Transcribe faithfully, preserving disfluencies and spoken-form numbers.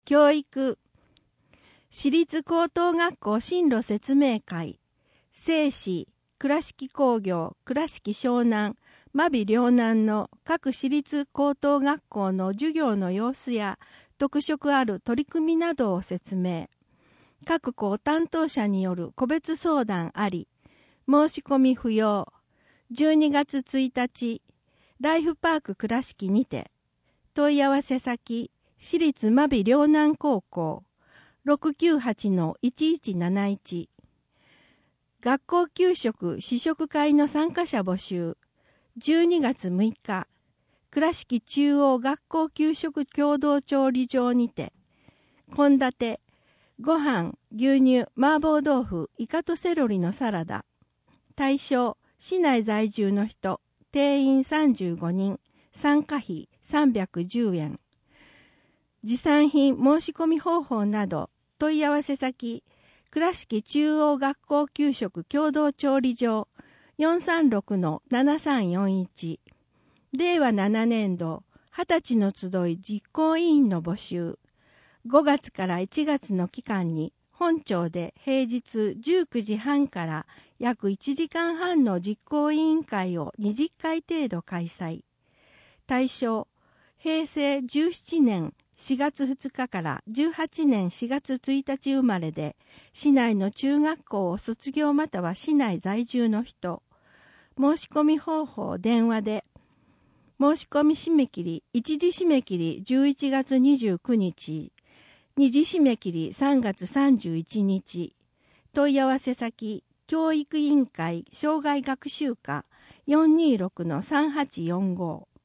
教育、私立高等学校進路説明会、清市、倉敷工業、倉敷湘南、真備両南の各私立高等学校の授業の様子や特色ある取り組みなどを説明。各校担当者による個別相談あり、申し込み不要。じゅうにがつついたち、ライフパーク倉敷にて、問い合わせ先、私立真備両南高校、ろくきゅうはちのいちいちなないち。学校給食試食会の参加者募集。じゅうにがつむいか、倉敷中央学校給食共同調理場にて、献立、ご飯、牛乳、麻婆豆腐、イカとセロリのサラダ。対象、市内在住の人、定員さんじゅうごにん、参加費さんびゃくじゅうえん。持参品申し込み方法など、問い合わせ先、倉敷中央学校給食共同調理場 よんさんろくのななさんよんいち。れいわななねんど、はたちの集い実行委員の募集。ごがつからいちがつの期間に、本庁で平日じゅうくじはんから約いちじかんはんの実行委員会をにじゅっかい程度開催。対象、へいせいじゅうななねんしがつふつかからじゅうはちねんしがつついたち生まれで、市内の中学校を卒業または市内在住の人。申し込み方法電話で、申し込み締め切り、一時締め切りじゅういちがつにじゅうくにち、二次締め切りさんがつさんじゅういちにち。問い合わせ先、教育委員会障害学習課 よんにーろくのさんはちよんご。